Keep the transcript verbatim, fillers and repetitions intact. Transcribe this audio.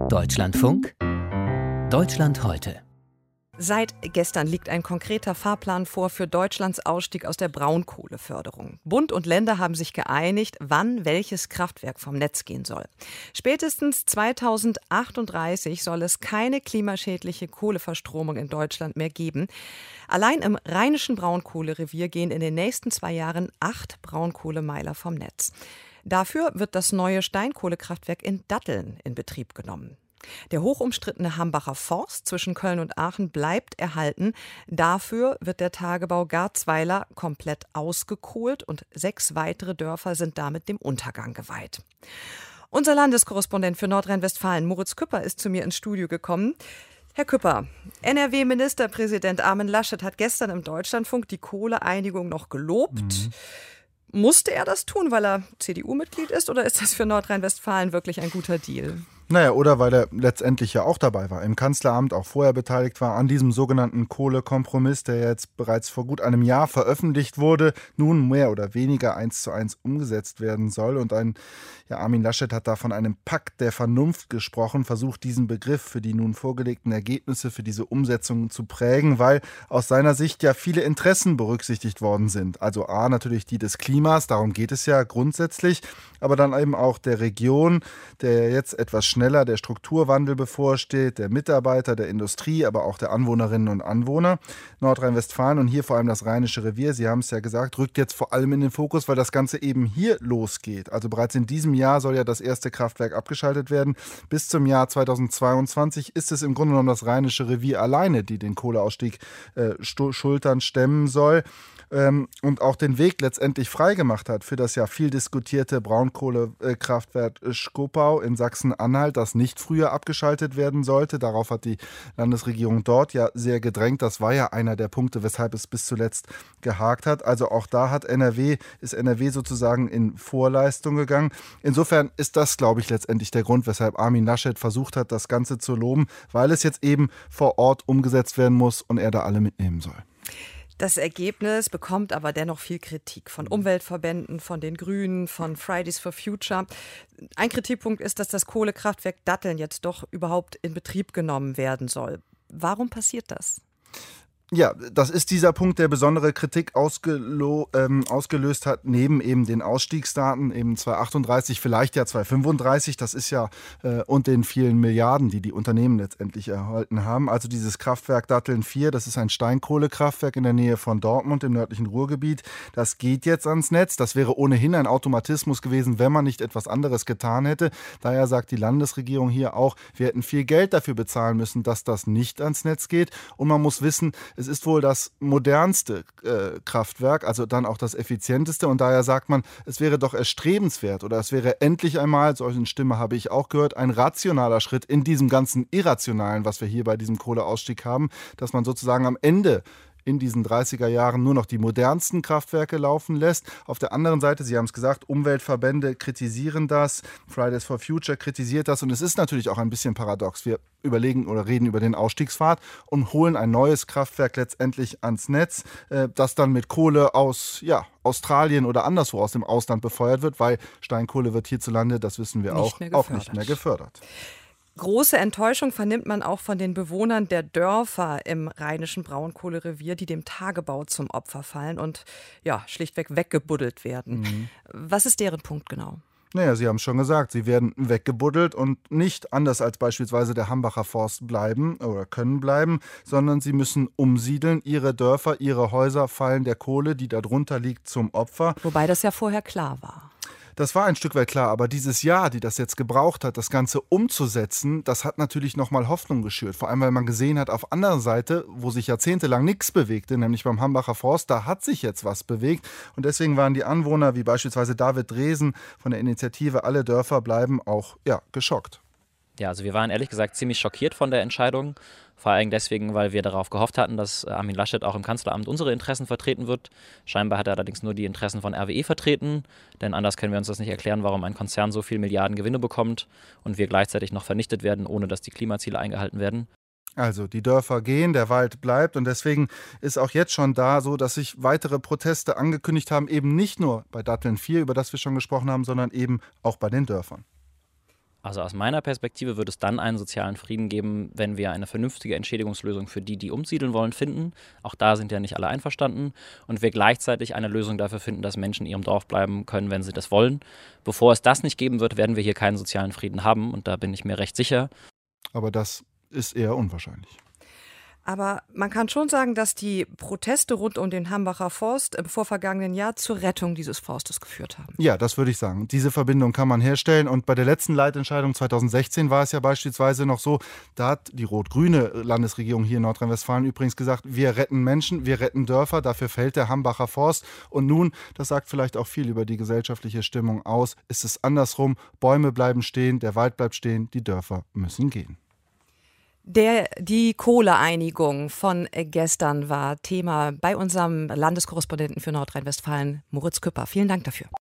Deutschlandfunk Deutschland heute. Seit gestern liegt ein konkreter Fahrplan vor für Deutschlands Ausstieg aus der Braunkohleförderung. Bund und Länder haben sich geeinigt, wann welches Kraftwerk vom Netz gehen soll. Spätestens zweitausendachtunddreißig soll es keine klimaschädliche Kohleverstromung in Deutschland mehr geben. Allein im rheinischen Braunkohlerevier gehen in den nächsten zwei Jahren acht Braunkohlemeiler vom Netz. Dafür wird das neue Steinkohlekraftwerk in Datteln in Betrieb genommen. Der hochumstrittene Hambacher Forst zwischen Köln und Aachen bleibt erhalten. Dafür wird der Tagebau Garzweiler komplett ausgekohlt und sechs weitere Dörfer sind damit dem Untergang geweiht. Unser Landeskorrespondent für Nordrhein-Westfalen, Moritz Küpper, ist zu mir ins Studio gekommen. Herr Küpper, N R W-Ministerpräsident Armin Laschet hat gestern im Deutschlandfunk die Kohleeinigung noch gelobt. Mhm. Musste er das tun, weil er C D U-Mitglied ist, oder ist das für Nordrhein-Westfalen wirklich ein guter Deal? Naja, oder weil er letztendlich ja auch dabei war, im Kanzleramt auch vorher beteiligt war an diesem sogenannten Kohlekompromiss, der jetzt bereits vor gut einem Jahr veröffentlicht wurde, nun mehr oder weniger eins zu eins umgesetzt werden soll. Und ein, ja, Armin Laschet hat da von einem Pakt der Vernunft gesprochen, versucht diesen Begriff für die nun vorgelegten Ergebnisse, für diese Umsetzung zu prägen, weil aus seiner Sicht ja viele Interessen berücksichtigt worden sind. Also A, natürlich die des Klimas, darum geht es ja grundsätzlich, aber dann eben auch der Region, der jetzt etwas schneller der Strukturwandel bevorsteht, der Mitarbeiter, der Industrie, aber auch der Anwohnerinnen und Anwohner. Nordrhein-Westfalen und hier vor allem das Rheinische Revier, Sie haben es ja gesagt, rückt jetzt vor allem in den Fokus, weil das Ganze eben hier losgeht. Also bereits in diesem Jahr soll ja das erste Kraftwerk abgeschaltet werden. Bis zum Jahr zweitausendzweiundzwanzig ist es im Grunde genommen das Rheinische Revier alleine, die den Kohleausstieg äh, schultern, stemmen soll. Und auch den Weg letztendlich freigemacht hat für das ja viel diskutierte Braunkohlekraftwerk Schkopau in Sachsen-Anhalt, das nicht früher abgeschaltet werden sollte. Darauf hat die Landesregierung dort ja sehr gedrängt. Das war ja einer der Punkte, weshalb es bis zuletzt gehakt hat. Also auch da hat N R W, ist N R W sozusagen in Vorleistung gegangen. Insofern ist das, glaube ich, letztendlich der Grund, weshalb Armin Laschet versucht hat, das Ganze zu loben, weil es jetzt eben vor Ort umgesetzt werden muss und er da alle mitnehmen soll. Das Ergebnis bekommt aber dennoch viel Kritik von Umweltverbänden, von den Grünen, von Fridays for Future. Ein Kritikpunkt ist, dass das Kohlekraftwerk Datteln jetzt doch überhaupt in Betrieb genommen werden soll. Warum passiert das? Ja, das ist dieser Punkt, der besondere Kritik ausgelo- ähm, ausgelöst hat, neben eben den Ausstiegsdaten, eben zweitausendachtunddreißig, vielleicht ja zweitausendfünfunddreißig, das ist ja äh, und den vielen Milliarden, die die Unternehmen letztendlich erhalten haben. Also dieses Kraftwerk Datteln vier, das ist ein Steinkohlekraftwerk in der Nähe von Dortmund im nördlichen Ruhrgebiet. Das geht jetzt ans Netz. Das wäre ohnehin ein Automatismus gewesen, wenn man nicht etwas anderes getan hätte. Daher sagt die Landesregierung hier auch, wir hätten viel Geld dafür bezahlen müssen, dass das nicht ans Netz geht. Und man muss wissen, es ist wohl das modernste äh, Kraftwerk, also dann auch das effizienteste. Und daher sagt man, es wäre doch erstrebenswert oder es wäre endlich einmal, solche Stimme habe ich auch gehört, ein rationaler Schritt in diesem ganzen Irrationalen, was wir hier bei diesem Kohleausstieg haben, dass man sozusagen am Ende in diesen dreißiger Jahren nur noch die modernsten Kraftwerke laufen lässt. Auf der anderen Seite, Sie haben es gesagt, Umweltverbände kritisieren das, Fridays for Future kritisiert das und es ist natürlich auch ein bisschen paradox. Wir überlegen oder reden über den Ausstiegspfad und holen ein neues Kraftwerk letztendlich ans Netz, das dann mit Kohle aus ja, Australien oder anderswo aus dem Ausland befeuert wird, weil Steinkohle wird hierzulande, das wissen wir auch, auch nicht mehr gefördert. Große Enttäuschung vernimmt man auch von den Bewohnern der Dörfer im rheinischen Braunkohlerevier, die dem Tagebau zum Opfer fallen und ja, schlichtweg weggebuddelt werden. Mhm. Was ist deren Punkt genau? Naja, Sie haben es schon gesagt, sie werden weggebuddelt und nicht anders als beispielsweise der Hambacher Forst bleiben oder können bleiben, sondern sie müssen umsiedeln. Ihre Dörfer, ihre Häuser fallen der Kohle, die darunter liegt, zum Opfer. Wobei das ja vorher klar war. Das war ein Stück weit klar, aber dieses Jahr, die das jetzt gebraucht hat, das Ganze umzusetzen, das hat natürlich nochmal Hoffnung geschürt. Vor allem, weil man gesehen hat, auf anderer Seite, wo sich jahrzehntelang nichts bewegte, nämlich beim Hambacher Forst, da hat sich jetzt was bewegt. Und deswegen waren die Anwohner, wie beispielsweise David Dresen von der Initiative Alle Dörfer bleiben, auch ja, geschockt. Ja, also wir waren ehrlich gesagt ziemlich schockiert von der Entscheidung. Vor allem deswegen, weil wir darauf gehofft hatten, dass Armin Laschet auch im Kanzleramt unsere Interessen vertreten wird. Scheinbar hat er allerdings nur die Interessen von R W E vertreten, denn anders können wir uns das nicht erklären, warum ein Konzern so viel Milliarden Gewinne bekommt und wir gleichzeitig noch vernichtet werden, ohne dass die Klimaziele eingehalten werden. Also die Dörfer gehen, der Wald bleibt und deswegen ist auch jetzt schon da so, dass sich weitere Proteste angekündigt haben, eben nicht nur bei Datteln vier, über das wir schon gesprochen haben, sondern eben auch bei den Dörfern. Also aus meiner Perspektive würde es dann einen sozialen Frieden geben, wenn wir eine vernünftige Entschädigungslösung für die, die umsiedeln wollen, finden. Auch da sind ja nicht alle einverstanden. Und wir gleichzeitig eine Lösung dafür finden, dass Menschen in ihrem Dorf bleiben können, wenn sie das wollen. Bevor es das nicht geben wird, werden wir hier keinen sozialen Frieden haben. Und da bin ich mir recht sicher. Aber das ist eher unwahrscheinlich. Aber man kann schon sagen, dass die Proteste rund um den Hambacher Forst im vorvergangenen Jahr zur Rettung dieses Forstes geführt haben. Ja, das würde ich sagen. Diese Verbindung kann man herstellen. Und bei der letzten Leitentscheidung zweitausendsechzehn war es ja beispielsweise noch so, da hat die rot-grüne Landesregierung hier in Nordrhein-Westfalen übrigens gesagt, wir retten Menschen, wir retten Dörfer, dafür fällt der Hambacher Forst. Und nun, das sagt vielleicht auch viel über die gesellschaftliche Stimmung aus, ist es andersrum. Bäume bleiben stehen, der Wald bleibt stehen, die Dörfer müssen gehen. Der, die Kohleeinigung von gestern war Thema bei unserem Landeskorrespondenten für Nordrhein-Westfalen, Moritz Küpper. Vielen Dank dafür.